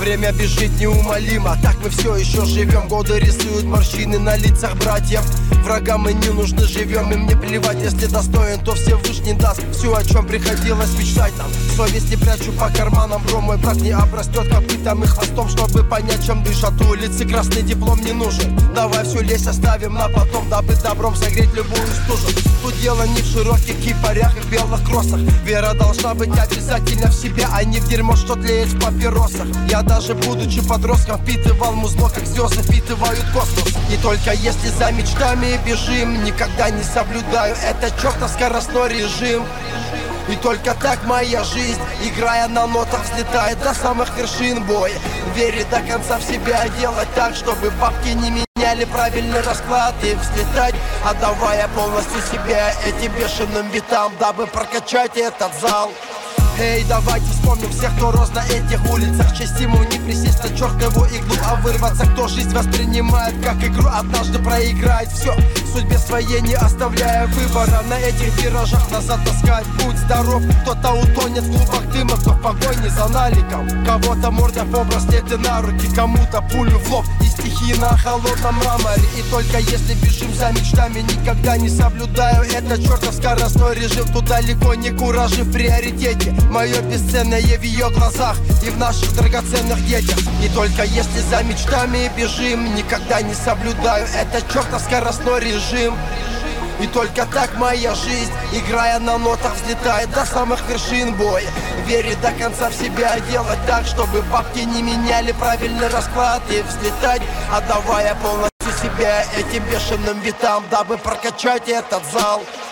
Время бежит неумолимо, так мы все еще живем. Годы рисуют морщины на лицах братьев. Врагам мы не нужны, живем, и мне плевать, если достоин, то Всевышний даст все, о чем приходилось мечтать нам. Совесть не прячу по карманам, бро, мой брат не обрастет копытом и хвостом, чтобы понять, чем дышат улицы. Красный диплом не нужен, давай всю лезь оставим на потом, дабы добром согреть любую стужу. Тут дело не в широких кипарях и в белых кроссах. Вера должна быть обязательно в себе, а не в дерьмо, что тлеет в папиросах. Я даже будучи подростком впитывал музло, как звезды впитывают космос. И только если за мечтами бежим, никогда не соблюдаю этот чертов скоростной режим. И только так моя жизнь, играя на нотах, взлетает до самых вершин боя. Верить до конца в себя, делать так, чтобы бабки не меняли правильный расклад. И взлетать, отдавая полностью себя этим бешеным витам, дабы прокачать этот зал. Эй, давайте вспомним всех, кто рос на этих улицах. Честь ему не присесть на чертову иглу, а вырваться, кто жизнь воспринимает как игру, однажды проиграет все, судьбе своей не оставляя выбора. На этих виражах назад таскает, будь здоров. Кто-то утонет в клубах дыма, кто в погоне за наликом. Кого-то морда по браслеты на руки, кому-то пулю в лоб и стихи на холодном мраморе. И только если бежим за мечтами, никогда не соблюдаю этот чертов скоростной режим. Тут далеко не куражи в приоритете, мое бесценное в ее глазах и в наших драгоценных детях. И только если за мечтами бежим, никогда не соблюдаю этот чертов скоростной режим. И только так моя жизнь, играя на нотах, взлетает до самых вершин боя. Верить до конца в себя, делать так, чтобы бабки не меняли правильный расклад. И взлетать, отдавая полностью себя этим бешеным витам, дабы прокачать этот зал.